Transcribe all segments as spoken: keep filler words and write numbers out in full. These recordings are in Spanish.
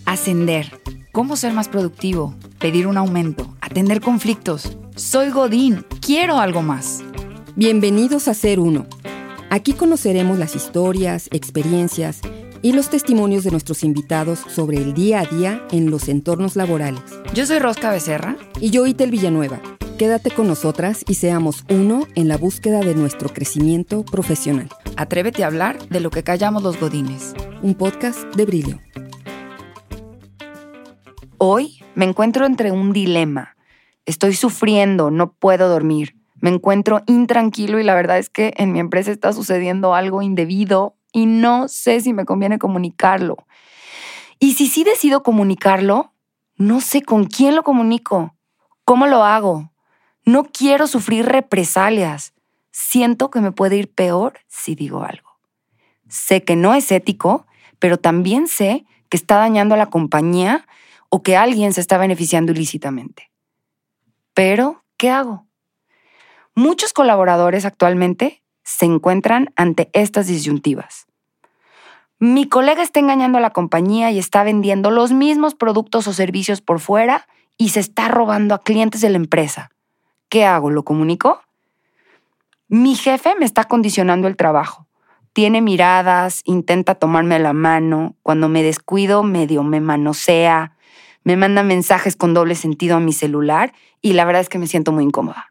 Ascender. ¿Cómo ser más productivo? Pedir un aumento. Atender conflictos. Soy Godín. Quiero algo más. Bienvenidos a Ser Uno. Aquí conoceremos las historias, experiencias y los testimonios de nuestros invitados sobre el día a día en los entornos laborales. Yo soy Rosca Becerra. Y yo, Itel Villanueva. Quédate con nosotras y seamos uno en la búsqueda de nuestro crecimiento profesional. Atrévete a hablar de lo que callamos los godines. Un podcast de Brilio. Hoy me encuentro entre un dilema. Estoy sufriendo, no puedo dormir. Me encuentro intranquilo y la verdad es que en mi empresa está sucediendo algo indebido y no sé si me conviene comunicarlo. Y si sí decido comunicarlo, no sé con quién lo comunico. ¿Cómo lo hago? No quiero sufrir represalias. Siento que me puede ir peor si digo algo. Sé que no es ético, pero también sé que está dañando a la compañía o que alguien se está beneficiando ilícitamente. Pero, ¿qué hago? Muchos colaboradores actualmente se encuentran ante estas disyuntivas. Mi colega está engañando a la compañía y está vendiendo los mismos productos o servicios por fuera y se está robando a clientes de la empresa. ¿Qué hago? ¿Lo comunico? Mi jefe me está condicionando el trabajo. Tiene miradas, intenta tomarme la mano. Cuando me descuido, medio me manosea. Me manda mensajes con doble sentido a mi celular y la verdad es que me siento muy incómoda.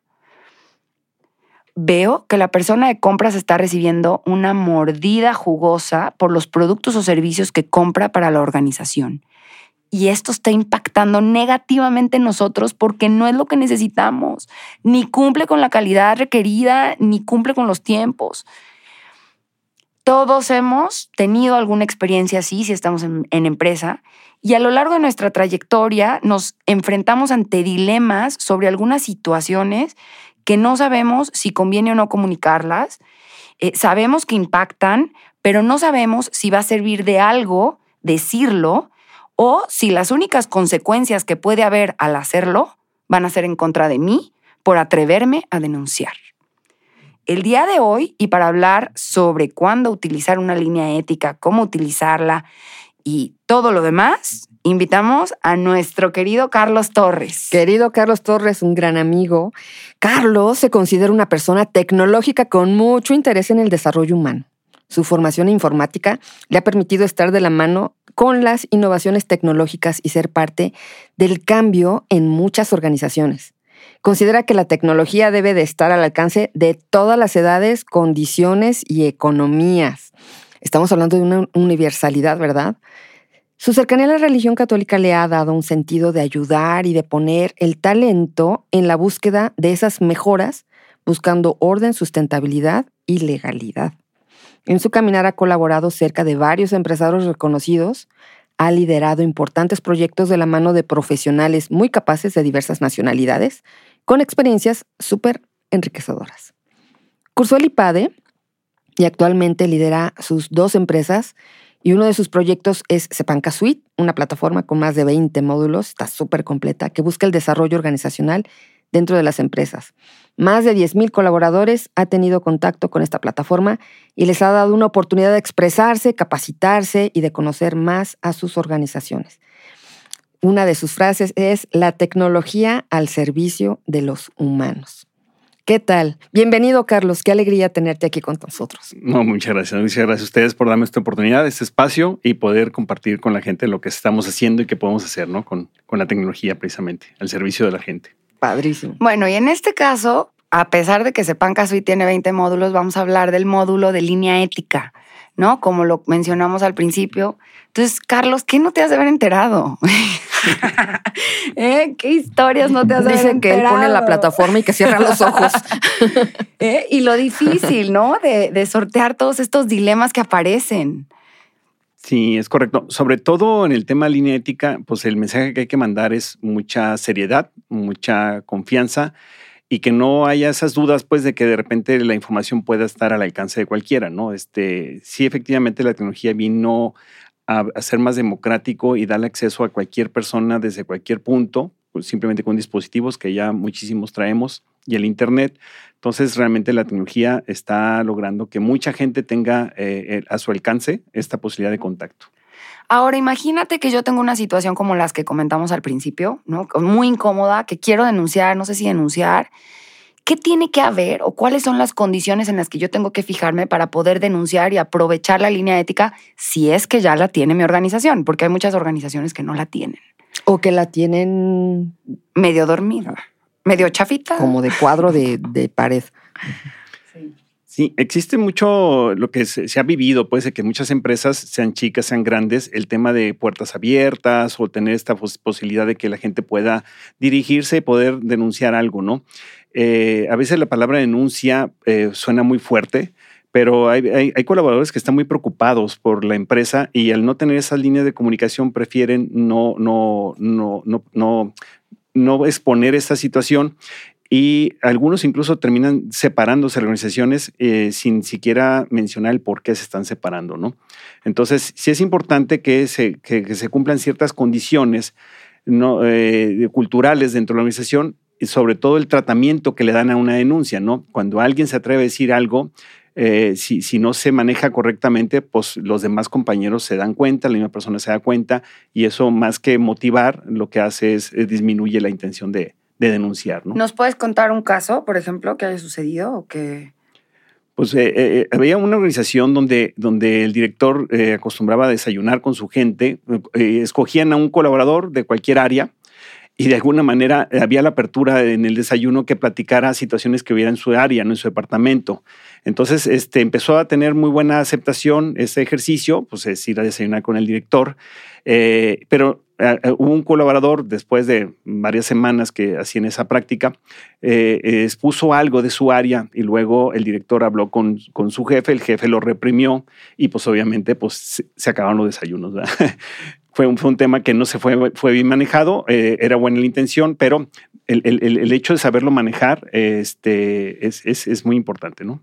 Veo que la persona de compras está recibiendo una mordida jugosa por los productos o servicios que compra para la organización. Y esto está impactando negativamente en nosotros porque no es lo que necesitamos. Ni cumple con la calidad requerida, ni cumple con los tiempos. Todos hemos tenido alguna experiencia así si estamos en, en empresa y a lo largo de nuestra trayectoria nos enfrentamos ante dilemas sobre algunas situaciones que no sabemos si conviene o no comunicarlas. Eh, sabemos que impactan, pero no sabemos si va a servir de algo decirlo o si las únicas consecuencias que puede haber al hacerlo van a ser en contra de mí por atreverme a denunciar. El día de hoy, y para hablar sobre cuándo utilizar una línea ética, cómo utilizarla y todo lo demás, invitamos a nuestro querido Carlos Torres. Querido Carlos Torres, un gran amigo. Carlos se considera una persona tecnológica con mucho interés en el desarrollo humano. Su formación en informática le ha permitido estar de la mano con las innovaciones tecnológicas y ser parte del cambio en muchas organizaciones. Considera que la tecnología debe de estar al alcance de todas las edades, condiciones y economías. Estamos hablando de una universalidad, ¿verdad? Su cercanía a la religión católica le ha dado un sentido de ayudar y de poner el talento en la búsqueda de esas mejoras, buscando orden, sustentabilidad y legalidad. En su caminar ha colaborado cerca de varios empresarios reconocidos, ha liderado importantes proyectos de la mano de profesionales muy capaces de diversas nacionalidades, con experiencias súper enriquecedoras. Cursó el I P A D E y actualmente lidera sus dos empresas y uno de sus proyectos es Sepanca Suite, una plataforma con más de veinte módulos, está súper completa, que busca el desarrollo organizacional dentro de las empresas. Más de diez mil colaboradores ha tenido contacto con esta plataforma y les ha dado una oportunidad de expresarse, capacitarse y de conocer más a sus organizaciones. Una de sus frases es la tecnología al servicio de los humanos. ¿Qué tal? Bienvenido, Carlos. Qué alegría tenerte aquí con nosotros. No, muchas gracias. Muchas gracias a ustedes por darme esta oportunidad, este espacio y poder compartir con la gente lo que estamos haciendo y qué podemos hacer, ¿no? Con, con la tecnología precisamente, al servicio de la gente. Padrísimo. Bueno, y en este caso, a pesar de que Sepanca Suite tiene veinte módulos, vamos a hablar del módulo de línea ética, ¿no? Como lo mencionamos al principio. Entonces, Carlos, ¿qué no te has de haber enterado? ¿Eh? ¿Qué historias no te has de haber Dicen enterado? que él pone la plataforma y que cierra los ojos. ¿Eh? Y lo difícil, ¿no? De, de sortear todos estos dilemas que aparecen. Sí, es correcto. Sobre todo en el tema línea ética, pues el mensaje que hay que mandar es mucha seriedad, mucha confianza y que no haya esas dudas, pues, de que de repente la información pueda estar al alcance de cualquiera, ¿no? Este, sí, efectivamente, la tecnología vino a, a ser más democrático y darle acceso a cualquier persona desde cualquier punto, pues, simplemente con dispositivos que ya muchísimos traemos y el Internet. Entonces, realmente la tecnología está logrando que mucha gente tenga eh, a su alcance esta posibilidad de contacto. Ahora, imagínate que yo tengo una situación como las que comentamos al principio, ¿no? Muy incómoda, que quiero denunciar, no sé si denunciar. ¿Qué tiene que haber o cuáles son las condiciones en las que yo tengo que fijarme para poder denunciar y aprovechar la línea ética si es que ya la tiene mi organización? Porque hay muchas organizaciones que no la tienen. O que la tienen medio dormida, medio chafita. Como de cuadro de, de pared. Sí. Sí, existe mucho lo que se, se ha vivido, pues, de que muchas empresas, sean chicas, sean grandes, el tema de puertas abiertas o tener esta pos posibilidad de que la gente pueda dirigirse y poder denunciar algo, ¿no? Eh, a veces la palabra denuncia eh, suena muy fuerte, pero hay, hay, hay colaboradores que están muy preocupados por la empresa y al no tener esas líneas de comunicación prefieren no, no, no, no, no, no exponer esta situación. Y algunos incluso terminan separándose de organizaciones eh, sin siquiera mencionar el por qué se están separando, ¿no? Entonces, sí es importante que se, que, que se cumplan ciertas condiciones ¿no? eh, culturales dentro de la organización y sobre todo el tratamiento que le dan a una denuncia, ¿no? Cuando alguien se atreve a decir algo, eh, si, si no se maneja correctamente, pues los demás compañeros se dan cuenta, la misma persona se da cuenta y eso más que motivar, lo que hace es, es disminuye la intención de de denunciar, ¿no? ¿Nos puedes contar un caso, por ejemplo, que haya sucedido o que...? Pues eh, eh, había una organización donde, donde el director eh, acostumbraba a desayunar con su gente, eh, escogían a un colaborador de cualquier área y de alguna manera había la apertura en el desayuno que platicara situaciones que hubiera en su área, no en su departamento. Entonces este, empezó a tener muy buena aceptación ese ejercicio, pues es ir a desayunar con el director, eh, pero Uh, hubo un colaborador, después de varias semanas que hacían esa práctica, eh, eh, expuso algo de su área y luego el director habló con, con su jefe, el jefe lo reprimió y pues obviamente pues, se, se acabaron los desayunos. fue, un, fue un tema que no se fue, fue bien manejado, eh, era buena la intención, pero el, el, el hecho de saberlo manejar este, es, es, es muy importante, ¿no?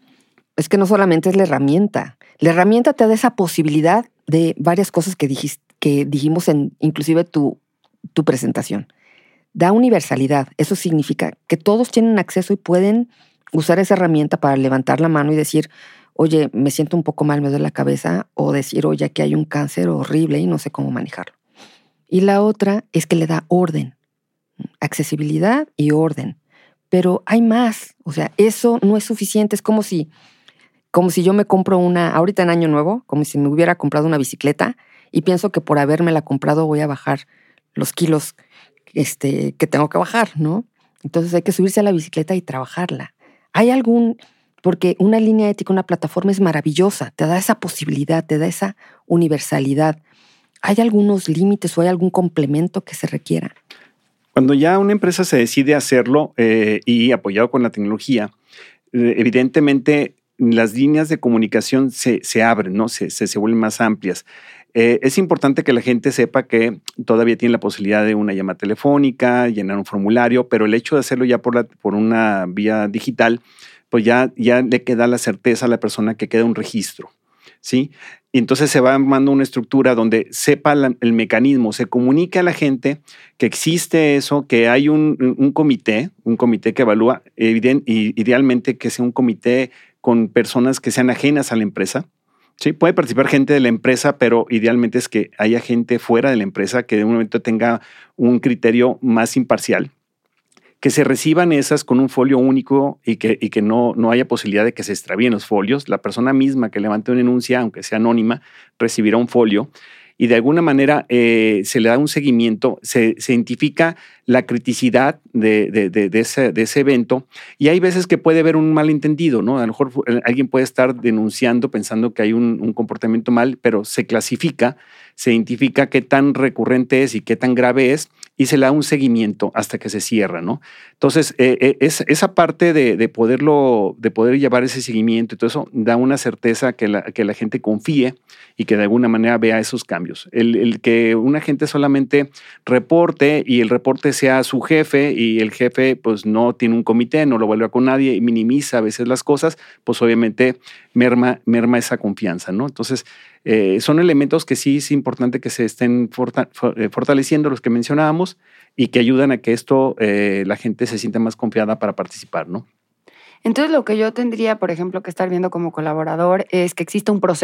Es que no solamente es la herramienta, la herramienta te da esa posibilidad de varias cosas que dijiste, que dijimos en inclusive tu, tu presentación. Da universalidad. Eso significa que todos tienen acceso y pueden usar esa herramienta para levantar la mano y decir, oye, me siento un poco mal, me duele la cabeza, o decir, oye, aquí hay un cáncer horrible y no sé cómo manejarlo. Y la otra es que le da orden, accesibilidad y orden. Pero hay más. O sea, eso no es suficiente. Es como si, como si yo me compro una, ahorita en Año Nuevo, como si me hubiera comprado una bicicleta y pienso que por habérmela comprado voy a bajar los kilos este, que tengo que bajar, ¿no? Entonces hay que subirse a la bicicleta y trabajarla. ¿Hay algún...? Porque una línea ética, una plataforma es maravillosa, te da esa posibilidad, te da esa universalidad. ¿Hay algunos límites o hay algún complemento que se requiera? Cuando ya una empresa se decide hacerlo eh, y apoyado con la tecnología, eh, evidentemente las líneas de comunicación se, se abren, ¿no? Se, se, se vuelven más amplias. Eh, es importante que la gente sepa que todavía tiene la posibilidad de una llamada telefónica, llenar un formulario, pero el hecho de hacerlo ya por, la, por una vía digital, pues ya, ya le queda la certeza a la persona que queda un registro, ¿sí? Y entonces se va armando una estructura donde sepa la, el mecanismo, se comunica a la gente que existe eso, que hay un, un comité, un comité que evalúa, evident, y idealmente que sea un comité con personas que sean ajenas a la empresa. Sí, puede participar gente de la empresa, pero idealmente es que haya gente fuera de la empresa que de un momento tenga un criterio más imparcial, que se reciban esas con un folio único y que, y que no, no haya posibilidad de que se extravíen los folios. La persona misma que levante una denuncia, aunque sea anónima, recibirá un folio y de alguna manera eh, se le da un seguimiento, se, se identifica la criticidad de, de, de, de, ese, de ese evento y hay veces que puede haber un malentendido, ¿no? A lo mejor alguien puede estar denunciando pensando que hay un, un comportamiento mal, pero se clasifica, se identifica qué tan recurrente es y qué tan grave es y se le da un seguimiento hasta que se cierra, ¿no? Entonces, eh, es, esa parte de, de, poderlo, de poder llevar ese seguimiento y todo eso da una certeza que la, que la gente confíe y que de alguna manera vea esos cambios. El, el que una gente solamente reporte y el reporte sea su jefe y el jefe pues no tiene un comité, no lo evalúa con nadie y minimiza a veces las cosas, pues obviamente merma, merma esa confianza, ¿no? Entonces, eh, son elementos que sí es importante que se estén fortaleciendo, los que mencionábamos, y que ayudan a que esto, eh, la gente se sienta más confiada para participar, ¿no? Entonces, lo que yo tendría, por ejemplo, que estar viendo como colaborador es que exista un proceso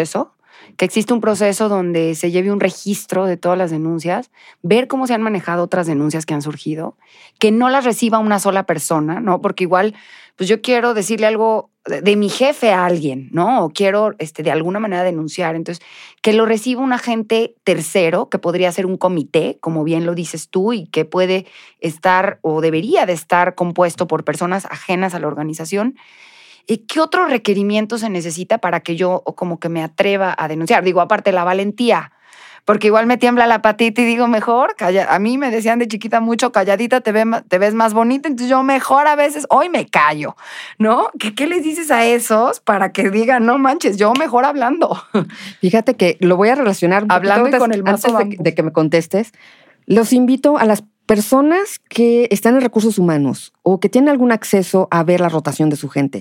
que existe un proceso donde se lleve un registro de todas las denuncias, ver cómo se han manejado otras denuncias que han surgido, que no las reciba una sola persona, ¿no? Porque igual, pues yo quiero decirle algo de, de mi jefe a alguien, ¿no? O quiero este, de alguna manera denunciar. Entonces, que lo reciba un agente tercero, que podría ser un comité, como bien lo dices tú, y que puede estar o debería de estar compuesto por personas ajenas a la organización. ¿Qué otro requerimiento se necesita para que yo como que me atreva a denunciar? Digo, aparte la valentía, porque igual me tiembla la patita y digo, mejor, calla. A mí me decían de chiquita mucho, calladita te, ve, te ves más bonita, entonces yo mejor a veces, hoy me callo, ¿no? ¿Qué, qué les dices a esos para que digan, no manches, yo mejor hablando? Fíjate que lo voy a relacionar un hablando antes, con el mazo antes de, de que me contestes. Los invito a las personas que están en recursos humanos o que tienen algún acceso a ver la rotación de su gente.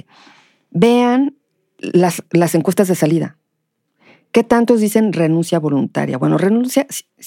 Vean las, las encuestas de salida. ¿Qué tantos dicen renuncia voluntaria? Bueno, renuncia,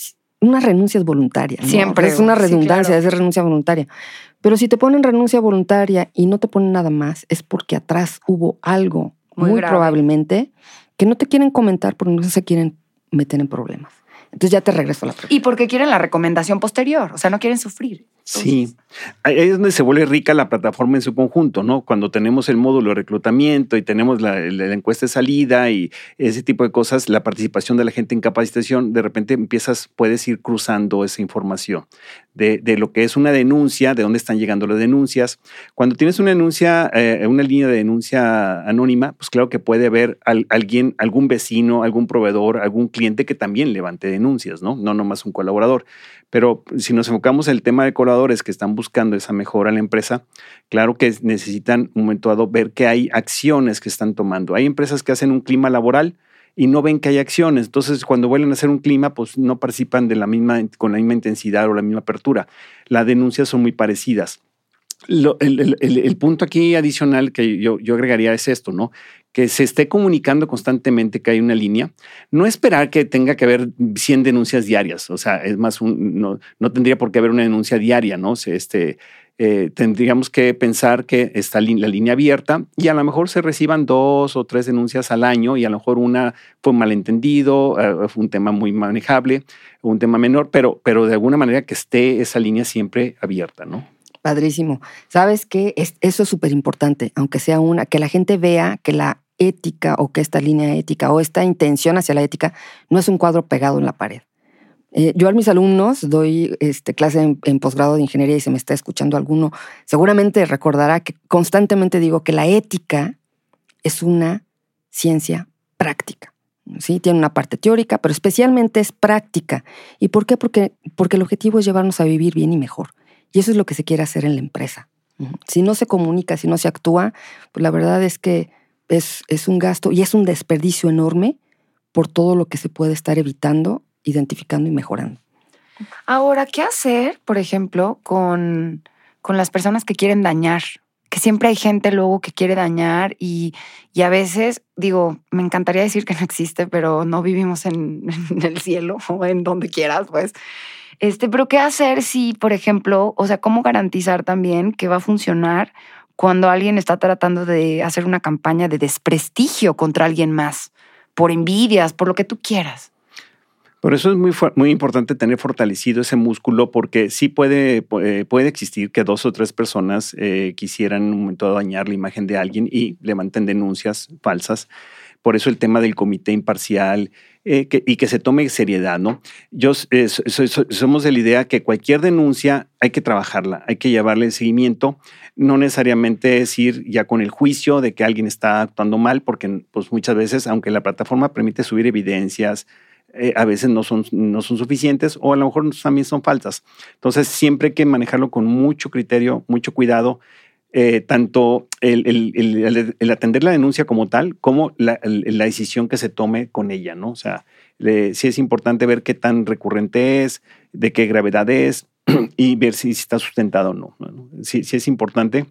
una renuncia es voluntaria, ¿no? Siempre. Es una redundancia, sí, claro. Es renuncia voluntaria. Pero si te ponen renuncia voluntaria y no te ponen nada más, es porque atrás hubo algo, muy, muy probablemente, que no te quieren comentar porque no se quieren meter en problemas. Entonces ya te regreso a la pregunta. Y porque quieren la recomendación posterior, o sea, no quieren sufrir. Entonces, sí, ahí es donde se vuelve rica la plataforma en su conjunto, ¿no? Cuando tenemos el módulo de reclutamiento y tenemos la, la encuesta de salida y ese tipo de cosas, la participación de la gente en capacitación, de repente empiezas, puedes ir cruzando esa información de, de lo que es una denuncia, de dónde están llegando las denuncias. Cuando tienes una denuncia, eh, una línea de denuncia anónima, pues claro que puede haber al, alguien, algún vecino, algún proveedor, algún cliente que también levante denuncias, ¿no? No nomás un colaborador. Pero si nos enfocamos en el tema de colaboradores que están buscando esa mejora en la empresa, claro que necesitan un momento dado ver que hay acciones que están tomando. Hay empresas que hacen un clima laboral y no ven que hay acciones. Entonces, cuando vuelven a hacer un clima, pues no participan de la misma, con la misma intensidad o la misma apertura. Las denuncias son muy parecidas. Lo, el, el, el, el punto aquí adicional que yo, yo agregaría es esto, ¿no? Que se esté comunicando constantemente que hay una línea, no esperar que tenga que haber cien denuncias diarias, o sea, es más, un, no, no tendría por qué haber una denuncia diaria, ¿no? Este, eh, tendríamos que pensar que está la línea abierta y a lo mejor se reciban dos o tres denuncias al año y a lo mejor una fue un malentendido, uh, fue un tema muy manejable, un tema menor, pero, pero de alguna manera que esté esa línea siempre abierta, ¿no? Padrísimo. ¿Sabes qué? Es, eso es súper importante, aunque sea una, que la gente vea que la ética o que esta línea ética o esta intención hacia la ética no es un cuadro pegado en la pared. Eh, yo a mis alumnos doy este, clase en, en posgrado de ingeniería y se me está escuchando alguno, seguramente recordará que constantemente digo que la ética es una ciencia práctica. Sí, tiene una parte teórica, pero especialmente es práctica. ¿Y por qué? Porque, porque el objetivo es llevarnos a vivir bien y mejor. Y eso es lo que se quiere hacer en la empresa. Si no se comunica, si no se actúa, pues la verdad es que es, es un gasto y es un desperdicio enorme por todo lo que se puede estar evitando, identificando y mejorando. Ahora, ¿qué hacer, por ejemplo, con, con las personas que quieren dañar? Que siempre hay gente luego que quiere dañar y, y a veces, digo, me encantaría decir que no existe, pero no vivimos en, en el cielo o en donde quieras, pues. Este, pero ¿qué hacer si, por ejemplo, o sea, cómo garantizar también que va a funcionar cuando alguien está tratando de hacer una campaña de desprestigio contra alguien más, por envidias, por lo que tú quieras? Por eso es muy, muy importante tener fortalecido ese músculo, porque sí puede, puede existir que dos o tres personas eh, quisieran en un momento dado dañar la imagen de alguien y levanten denuncias falsas. Por eso el tema del comité imparcial eh, que, y que se tome seriedad, ¿no? Yo eh, so, so, somos de la idea que cualquier denuncia hay que trabajarla, hay que llevarle seguimiento, no necesariamente es ir ya con el juicio de que alguien está actuando mal, porque pues, muchas veces, aunque la plataforma permite subir evidencias, eh, a veces no son, no son suficientes o a lo mejor también son falsas. Entonces siempre hay que manejarlo con mucho criterio, mucho cuidado. Eh, tanto el, el, el, el atender la denuncia como tal, como la, el, la decisión que se tome con ella, ¿no? O sea, le, sí es importante ver qué tan recurrente es, de qué gravedad es y ver si, si está sustentado o no, ¿no? Sí, sí es importante.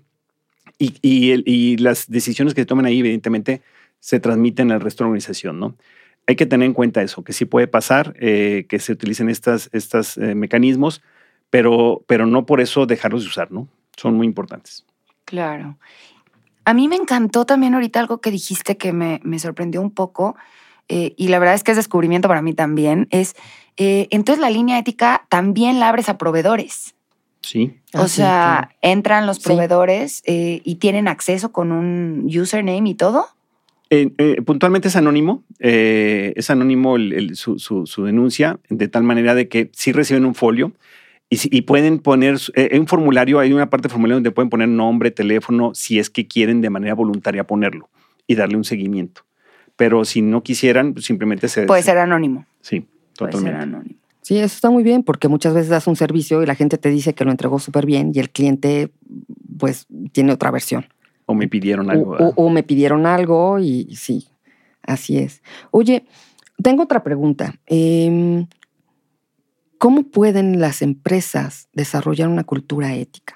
Y, y, el, y las decisiones que se tomen ahí, evidentemente, se transmiten al resto de la organización, ¿no? Hay que tener en cuenta eso, que sí puede pasar, eh, que se utilicen estos estas, eh, mecanismos, pero, pero no por eso dejarlos de usar, ¿no? Son muy importantes. Claro. A mí me encantó también ahorita algo que dijiste que me, me sorprendió un poco. eh, y la verdad es que es descubrimiento para mí también, es, eh, entonces la línea ética también la abres a proveedores. Sí. O Ah, sea, sí, claro. entran los Sí. proveedores eh, y tienen acceso con un username y todo. Eh, eh, puntualmente es anónimo, eh, es anónimo el, el, su, su, su denuncia, de tal manera de que sí reciben un folio y, y pueden poner, eh, en un formulario, hay una parte del formulario donde pueden poner nombre, teléfono, si es que quieren de manera voluntaria ponerlo y darle un seguimiento. Pero si no quisieran, simplemente se... Puede se, ser anónimo. Sí, Puede totalmente. ser anónimo. Sí, eso está muy bien, porque muchas veces das un servicio y la gente te dice que lo entregó súper bien y el cliente, pues, tiene otra versión. O me pidieron algo. O, o, o me pidieron algo y, y sí, así es. Oye, tengo otra pregunta. Eh, ¿Cómo pueden las empresas desarrollar una cultura ética?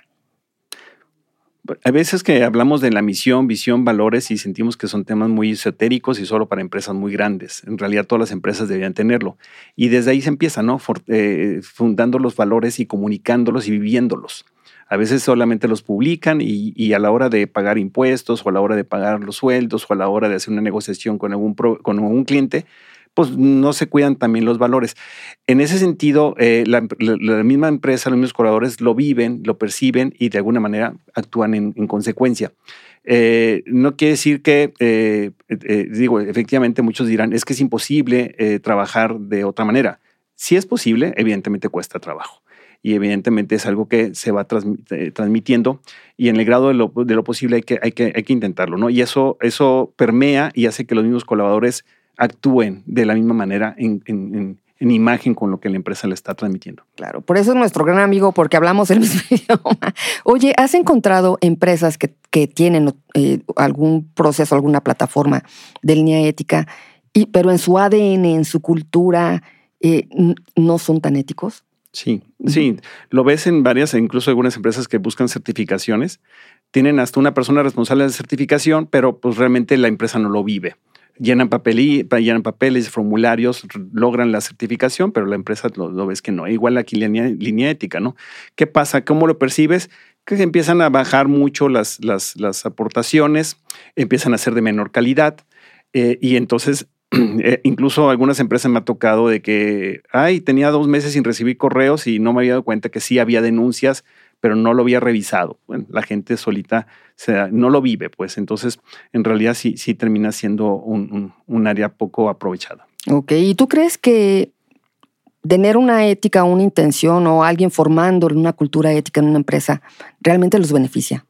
A veces que hablamos de la misión, visión, valores y sentimos que son temas muy esotéricos y solo para empresas muy grandes. En realidad todas las empresas deberían tenerlo. Y desde ahí se empieza, ¿no? For, eh, fundando los valores y comunicándolos y viviéndolos. A veces solamente los publican y, y a la hora de pagar impuestos o a la hora de pagar los sueldos o a la hora de hacer una negociación con algún, pro, con algún cliente, pues no se cuidan también los valores. En ese sentido, eh, la, la, la misma empresa, los mismos colaboradores lo viven, lo perciben y de alguna manera actúan en, en consecuencia. Eh, no quiere decir que, eh, eh, digo, efectivamente muchos dirán, es que es imposible eh, trabajar de otra manera. Si es posible, evidentemente cuesta trabajo. Y evidentemente es algo que se va transmit, eh, transmitiendo y en el grado de lo, de lo posible hay que, hay que, hay que intentarlo, ¿no? Y eso, eso permea y hace que los mismos colaboradores actúen de la misma manera en, en, en, en imagen con lo que la empresa le está transmitiendo. Claro, por eso es nuestro gran amigo, porque hablamos el mismo idioma. Oye, ¿has encontrado empresas que, que tienen eh, algún proceso, alguna plataforma de línea ética, y, pero en su A D N, en su cultura, eh, no son tan éticos? Sí, sí, lo ves en varias, incluso algunas empresas que buscan certificaciones, tienen hasta una persona responsable de certificación, pero pues realmente la empresa no lo vive. Llenan, papel, llenan papeles, formularios, logran la certificación, pero la empresa lo, lo ves que no. Igual aquí línea, línea ética, ¿no? ¿Qué pasa? ¿Cómo lo percibes? Que empiezan a bajar mucho las, las, las aportaciones, empiezan a ser de menor calidad eh, y entonces eh, incluso algunas empresas me ha tocado de que, ay, tenía dos meses sin recibir correos y no me había dado cuenta que sí había denuncias, pero no lo había revisado. Bueno, la gente solita se, no lo vive, pues entonces en realidad sí, sí termina siendo un, un, un área poco aprovechada. Ok, ¿y tú crees que tener una ética, una intención o alguien formando una cultura ética en una empresa realmente los beneficia?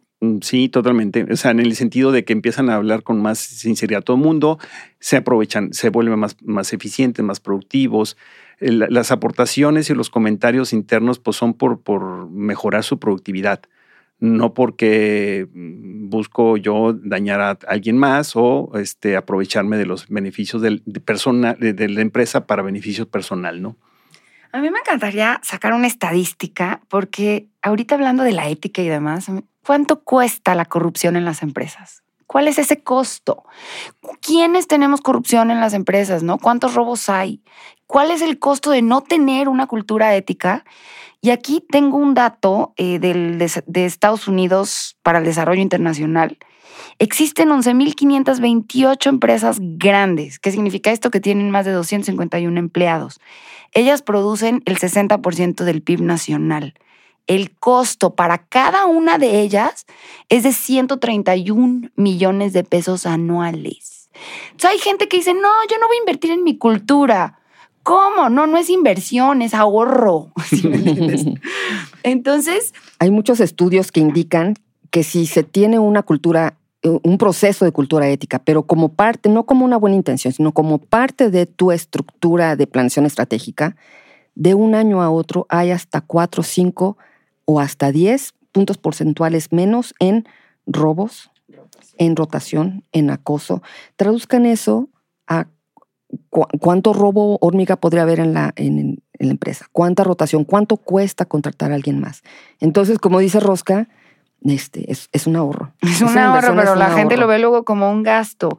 Sí, totalmente. O sea, en el sentido de que empiezan a hablar con más sinceridad a todo el mundo, se aprovechan, se vuelven más, más eficientes, más productivos. Las aportaciones y los comentarios internos pues son por, por mejorar su productividad, no porque busco yo dañar a alguien más o este, aprovecharme de los beneficios del, de, persona, de, de la empresa para beneficio personal, ¿no? A mí me encantaría sacar una estadística porque ahorita hablando de la ética y demás, ¿cuánto cuesta la corrupción en las empresas? ¿Cuál es ese costo? ¿Quiénes tenemos corrupción en las empresas, no? ¿Cuántos robos hay? ¿Cuál es el costo de no tener una cultura ética? Y aquí tengo un dato eh, del, de, de Estados Unidos para el Desarrollo Internacional. Existen once mil quinientas veintiocho empresas grandes. ¿Qué significa esto? Que tienen más de doscientos cincuenta y uno empleados. Ellas producen el sesenta por ciento del P I B nacional. El costo para cada una de ellas es de ciento treinta y un millones de pesos anuales. Entonces hay gente que dice, no, yo no voy a invertir en mi cultura. ¿Cómo? No, no es inversión, es ahorro. ¿Sí me entiendes? Entonces... Hay muchos estudios que indican que si se tiene una cultura, un proceso de cultura ética, pero como parte, no como una buena intención, sino como parte de tu estructura de planeación estratégica, de un año a otro hay hasta cuatro, cinco o hasta diez puntos porcentuales menos en robos, en rotación, en acoso. Traduzcan eso a cu- cuánto robo hormiga podría haber en la, en, en la empresa, cuánta rotación, cuánto cuesta contratar a alguien más. Entonces, como dice Rosca, este, es, es un ahorro. Es un ahorro, pero la gente lo ve luego como un gasto.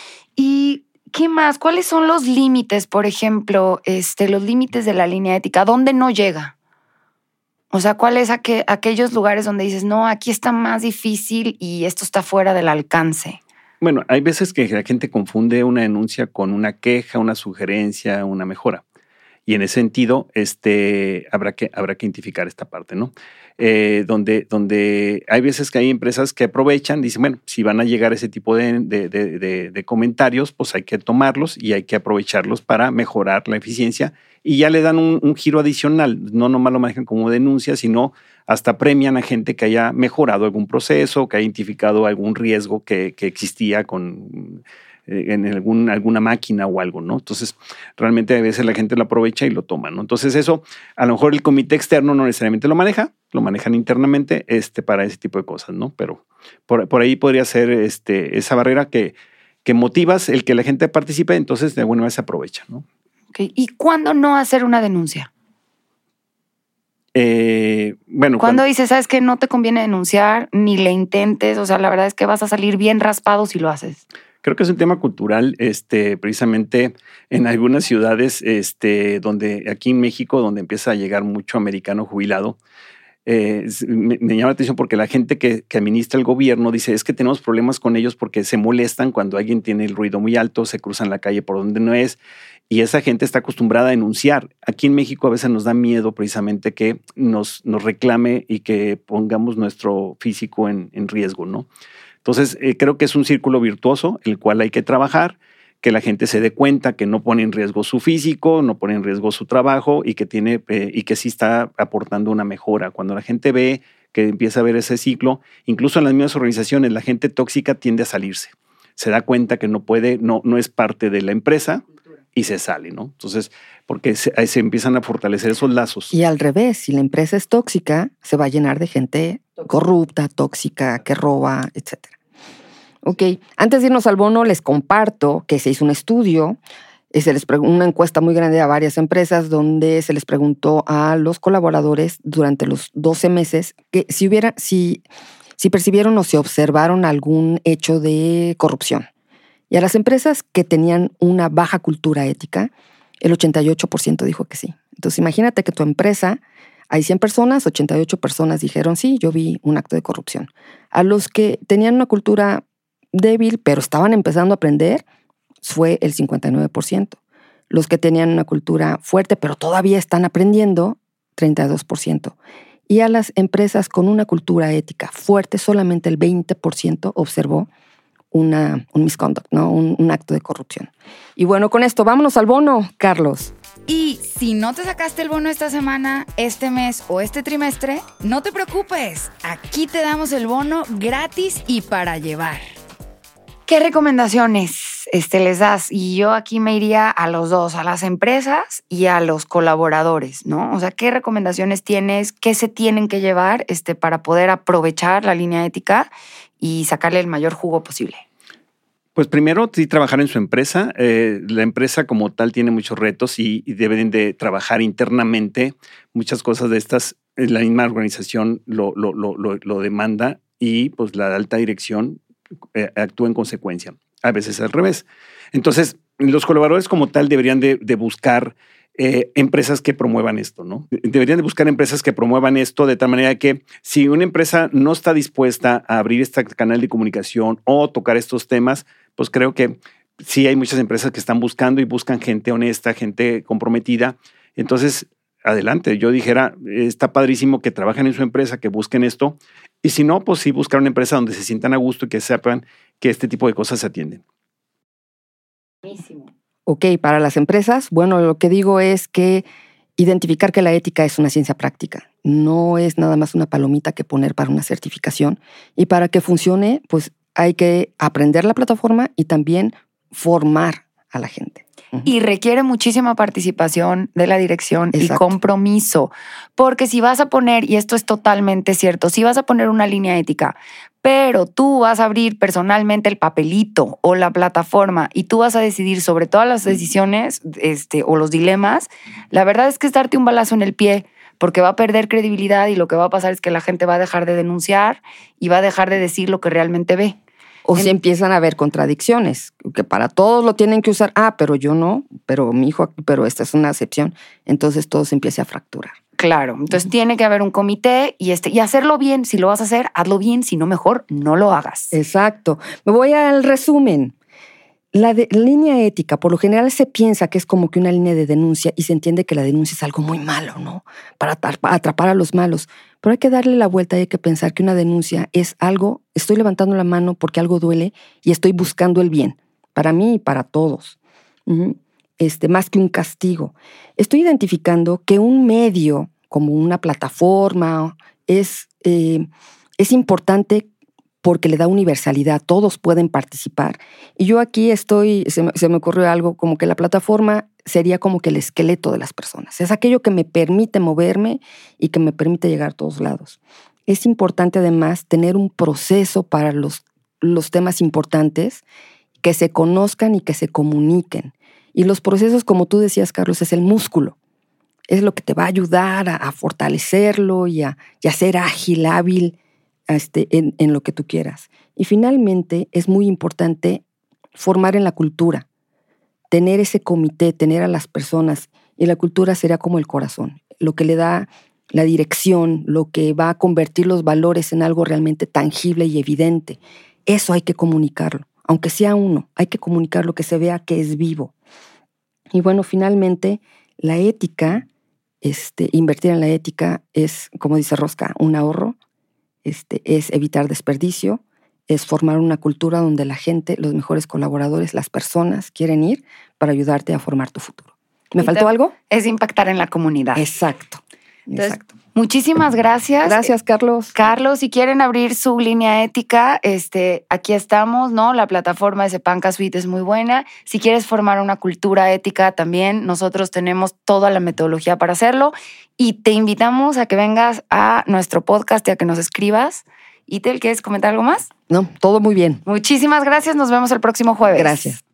¿Y qué más? ¿Cuáles son los límites, por ejemplo, este, los límites de la línea ética? ¿Dónde no llega? O sea, ¿cuáles aqu- aquellos lugares donde dices, no, aquí está más difícil y esto está fuera del alcance? Bueno, hay veces que la gente confunde una denuncia con una queja, una sugerencia, una mejora. Y en ese sentido, este, habrá que, habrá que identificar esta parte, ¿no? Eh, donde, donde hay veces que hay empresas que aprovechan, dicen, bueno, si van a llegar ese tipo de, de, de, de, de comentarios, pues hay que tomarlos y hay que aprovecharlos para mejorar la eficiencia y ya le dan un, un giro adicional. No nomás lo manejan como denuncia, sino hasta premian a gente que haya mejorado algún proceso, que haya identificado algún riesgo que, que existía con... en algún, alguna máquina o algo, ¿no? Entonces, realmente a veces la gente lo aprovecha y lo toma, ¿no? Entonces, eso, a lo mejor el comité externo no necesariamente lo maneja, lo manejan internamente este, para ese tipo de cosas, ¿no? Pero por, por ahí podría ser este, esa barrera que, que motivas el que la gente participe, entonces de alguna manera se aprovecha, ¿no? Okay. ¿Y cuándo no hacer una denuncia? Eh, bueno, cuando, cuando dices, sabes que no te conviene denunciar, ni le intentes, o sea, la verdad es que vas a salir bien raspado si lo haces. Creo que es un tema cultural, este, precisamente en algunas ciudades, este, donde aquí en México, donde empieza a llegar mucho americano jubilado, eh, me, me llama la atención porque la gente que, que administra el gobierno dice, es que tenemos problemas con ellos porque se molestan cuando alguien tiene el ruido muy alto, se cruzan la calle por donde no es, y esa gente está acostumbrada a denunciar. Aquí en México a veces nos da miedo precisamente que nos, nos reclame y que pongamos nuestro físico en, en riesgo, ¿no? Entonces, eh, creo que es un círculo virtuoso el cual hay que trabajar, que la gente se dé cuenta que no pone en riesgo su físico, no pone en riesgo su trabajo y que, tiene, eh, y que sí está aportando una mejora. Cuando la gente ve que empieza a ver ese ciclo, incluso en las mismas organizaciones, la gente tóxica tiende a salirse. Se da cuenta que no puede, no, no es parte de la empresa y se sale, ¿no? Entonces, porque se, ahí se empiezan a fortalecer esos lazos. Y al revés, si la empresa es tóxica, se va a llenar de gente corrupta, tóxica, que roba, etcétera. Ok, antes de irnos al bono, les comparto que se hizo un estudio, se les una encuesta muy grande a varias empresas donde se les preguntó a los colaboradores durante los doce meses que si hubiera, si, si percibieron o si observaron algún hecho de corrupción. Y a las empresas que tenían una baja cultura ética, el ochenta y ocho por ciento dijo que sí. Entonces imagínate que tu empresa, hay cien personas, ochenta y ocho personas dijeron sí, yo vi un acto de corrupción. A los que tenían una cultura débil, pero estaban empezando a aprender, fue el cincuenta y nueve por ciento. Los que tenían una cultura fuerte, pero todavía están aprendiendo, treinta y dos por ciento. Y a las empresas con una cultura ética fuerte, solamente el veinte por ciento observó una, un misconduct, ¿no? un, un acto de corrupción. Y bueno, con esto, vámonos al bono, Carlos. Y si no te sacaste el bono esta semana, este mes o este trimestre, no te preocupes. Aquí te damos el bono gratis y para llevar. ¿Qué recomendaciones este, les das? Y yo aquí me iría a los dos, a las empresas y a los colaboradores, ¿no? O sea, ¿qué recomendaciones tienes? ¿Qué se tienen que llevar este, para poder aprovechar la línea ética y sacarle el mayor jugo posible? Pues primero, sí, trabajar en su empresa. Eh, la empresa como tal tiene muchos retos y, y deben de trabajar internamente. Muchas cosas de estas, la misma organización lo, lo, lo, lo, lo demanda y pues la alta dirección eh, actúa en consecuencia. A veces al revés. Entonces, los colaboradores como tal deberían de, de buscar eh, empresas que promuevan esto, ¿no? Deberían de buscar empresas que promuevan esto de tal manera que si una empresa no está dispuesta a abrir este canal de comunicación o tocar estos temas, pues creo que sí hay muchas empresas que están buscando y buscan gente honesta, gente comprometida. Entonces, adelante. Yo dijera, está padrísimo que trabajen en su empresa, que busquen esto. Y si no, pues sí buscar una empresa donde se sientan a gusto y que sepan que este tipo de cosas se atienden. Buenísimo. Ok, para las empresas, bueno, lo que digo es que identificar que la ética es una ciencia práctica. No es nada más una palomita que poner para una certificación. Y para que funcione, pues hay que aprender la plataforma y también formar a la gente. Y requiere muchísima participación de la dirección. Exacto. Y compromiso. Porque si vas a poner, y esto es totalmente cierto, si vas a poner una línea ética, pero tú vas a abrir personalmente el papelito o la plataforma y tú vas a decidir sobre todas las decisiones este, o los dilemas, la verdad es que es darte un balazo en el pie, porque va a perder credibilidad y lo que va a pasar es que la gente va a dejar de denunciar y va a dejar de decir lo que realmente ve. O si empiezan a haber contradicciones, que para todos lo tienen que usar. Ah, pero yo no, pero mi hijo, pero esta es una excepción. Entonces todo se empieza a fracturar. Claro, entonces uh-huh. tiene que haber un comité y, este, y hacerlo bien. Si lo vas a hacer, hazlo bien. Si no, mejor no lo hagas. Exacto. Me voy al resumen. La, de, la línea ética, por lo general se piensa que es como que una línea de denuncia y se entiende que la denuncia es algo muy malo, ¿no? Para atrapar a los malos. Pero hay que darle la vuelta y hay que pensar que una denuncia es algo, estoy levantando la mano porque algo duele y estoy buscando el bien, para mí y para todos. Uh-huh. Este, más que un castigo. Estoy identificando que un medio, como una plataforma, es, eh, es importante porque le da universalidad, todos pueden participar. Y yo aquí estoy, se me, se me ocurrió algo como que la plataforma sería como que el esqueleto de las personas. Es aquello que me permite moverme y que me permite llegar a todos lados. Es importante además tener un proceso para los, los temas importantes, que se conozcan y que se comuniquen. Y los procesos, como tú decías, Carlos, es el músculo. Es lo que te va a ayudar a, a fortalecerlo y a, y a ser ágil, hábil, Este, en, en lo que tú quieras. Y finalmente es muy importante formar en la cultura, tener ese comité, tener a las personas, y la cultura será como el corazón, lo que le da la dirección, lo que va a convertir los valores en algo realmente tangible y evidente. Eso hay que comunicarlo, aunque sea uno, hay que comunicarlo, que se vea que es vivo. Y bueno, finalmente, la ética, este, invertir en la ética es, como dice Rosca, un ahorro. Este, es evitar desperdicio, es formar una cultura donde la gente, los mejores colaboradores, las personas quieren ir para ayudarte a formar tu futuro. ¿Me y faltó algo? Es impactar en la comunidad. Exacto. Entonces, exacto. Muchísimas gracias. Gracias, Carlos. Carlos, si quieren abrir su línea ética, este, aquí estamos, ¿no? La plataforma de Sepanca Suite es muy buena. Si quieres formar una cultura ética también, nosotros tenemos toda la metodología para hacerlo y te invitamos a que vengas a nuestro podcast y a que nos escribas. Itel, ¿quieres comentar algo más? No, todo muy bien. Muchísimas gracias. Nos vemos el próximo jueves. Gracias.